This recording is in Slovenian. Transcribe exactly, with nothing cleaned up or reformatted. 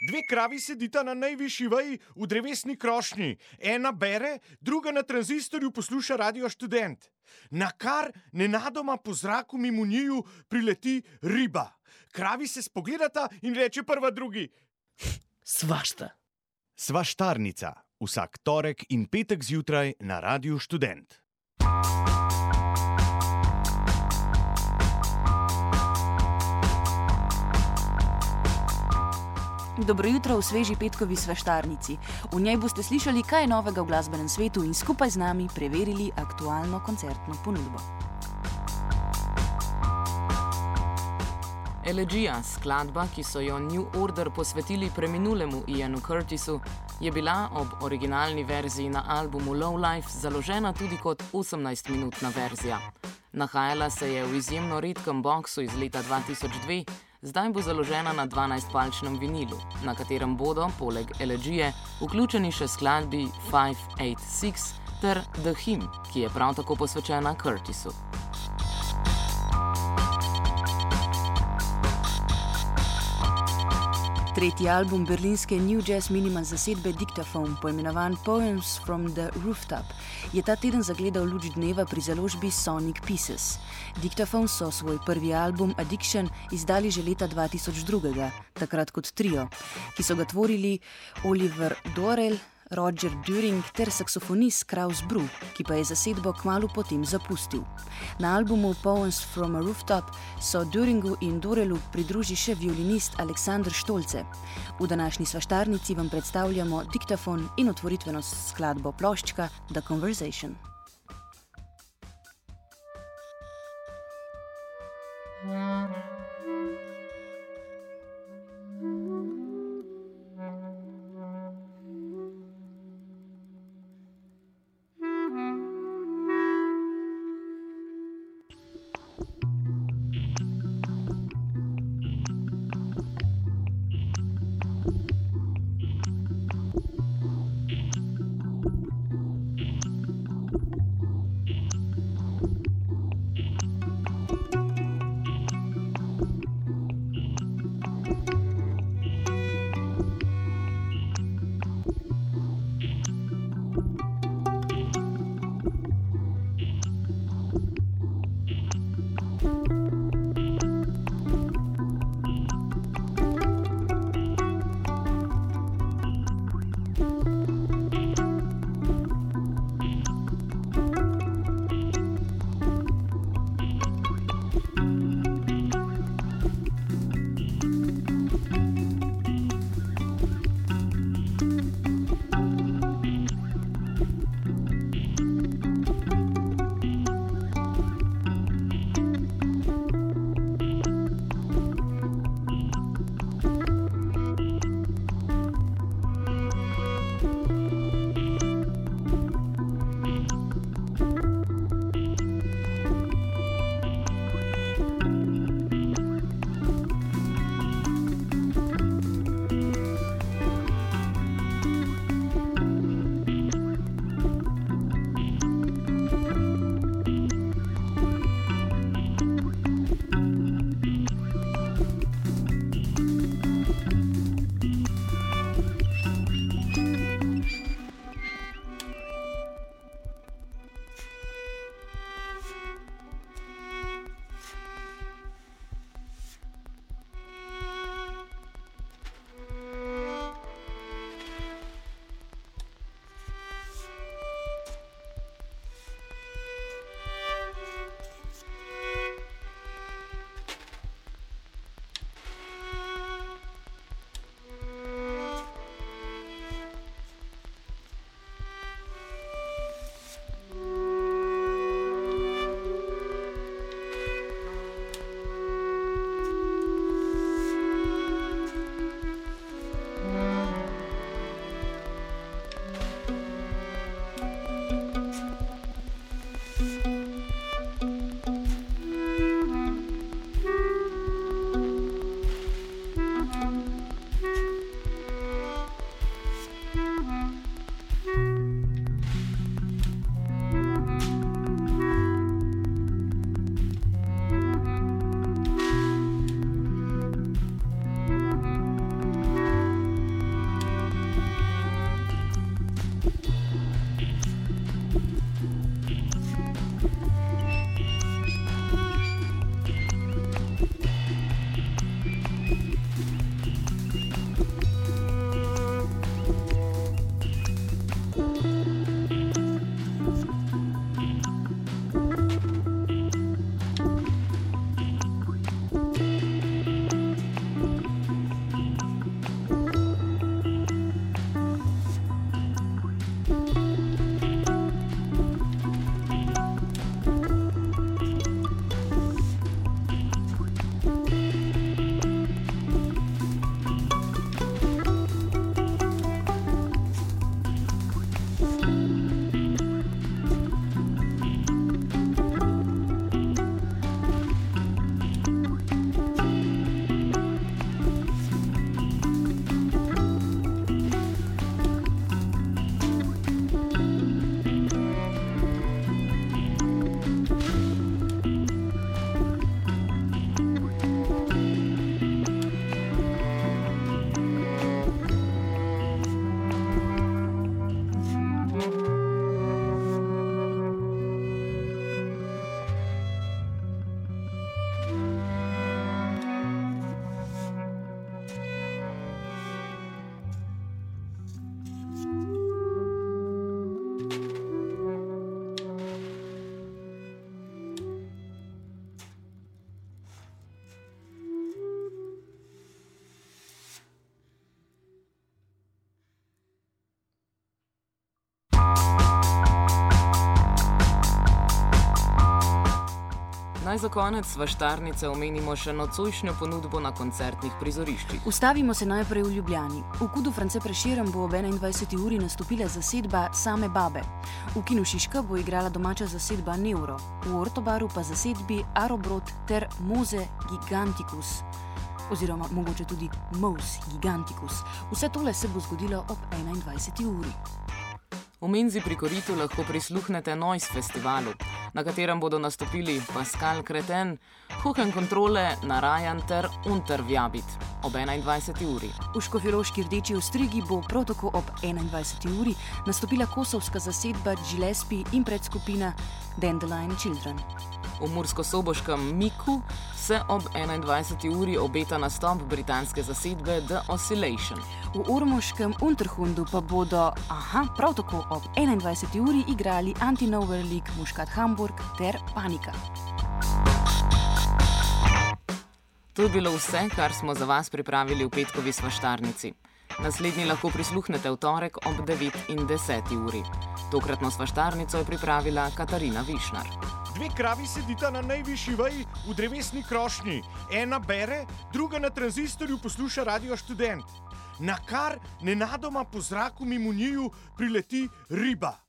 Dve kravi sedita na najvišji veji v drevesni krošnji. Ena bere, druga na tranzistorju posluša Radio Študent. Na kar nenadoma po zraku mimo njiju prileti riba. Kravi se spogledata in reče prva drugi: Svašta. Svaštarnica. Vsak torek in petek zjutraj na Radiu Študent. Dobro jutro v sveži petkovi svaštarnici. V njej boste slišali, kaj je novega v glasbenem svetu in skupaj z nami preverili aktualno koncertno ponudbo. Elegija, skladba, ki so jo New Order posvetili preminulemu Ianu Curtisu, je bila ob originalni verziji na albumu Low Life založena tudi kot osemnajstminutna verzija. Nahajala se je v izjemno redkem boksu iz leta dva tisoč dve, zdaj bo založena na dvanajstpalčnem vinilu, na katerem bodo, poleg Elegije, vključeni še skladbi five eight six ter The Hymn, ki je prav tako posvečena Curtisu. Tretji album berlinske New Jazz Minimal zasedbe Dictaphone, poimenovan Poems from the Rooftop, je ta teden zagledal luč dneva pri založbi Sonic Pieces. Dictaphone so svoj prvi album Addiction izdali že leta dva tisoč dva, takrat kot trio, ki so ga tvorili Oliver Dorel, Roger Düring ter saksofonist Kraus Bru, ki pa je zasedbo kmalu potem zapustil. Na albumu Poems from a Rooftop so Düringu in Dorelu pridruži še violinist Aleksander Štolce. V današnji svaštarnici vam predstavljamo Diktafon in otvoritveno skladbo ploščka The Conversation. Naj za konec svaštarnice omenimo še nocojšnjo ponudbo na koncertnih prizoriščih. Ustavimo se najprej v Ljubljani. V Kudu France Prešeren bo ob enaindvajseti uri nastopila zasedba Same babe. V Kinu Šiška bo igrala domača zasedba Neuro, v Ortobaru pa zasedbi Arobrod ter Moze Giganticus. Oziroma mogoče tudi Mose Giganticus. Vse tole se bo zgodilo ob enaindvajseti uri. V Menzi pri Koritu lahko prisluhnete Noise festivalu, na katerem bodo nastopili Pascal Creten, Hohen Kontrole, Narayan ter Untervjabit ob enaindvajseti uri. V škofjeloški Rdeči ostrigi bo prav tako ob enaindvajseti uri nastopila kosovska zasedba Gillespie in predskupina Dandelion Children. V murskosoboškem Miku se ob enaindvajseti uri obeta nastop britanske zasedbe The Oscillation. V ormoškem Unterhundu pa bodo, aha, prav tako ob enaindvajseti uri igrali Anti-Nowhere League, Muškat Hamburg ter Panika. To je bilo vse, kar smo za vas pripravili v petkovi svaštarnici. Naslednji lahko prisluhnete v torek ob devet in deseti uri. Tokratno svaštarnico je pripravila Katarina Višnar. Dve kravi sedita na najvišji veji v drevesni krošnji. Ena bere, druga na tranzistorju posluša Radio Študent. Nakar nenadoma po zraku mimo njiju prileti riba.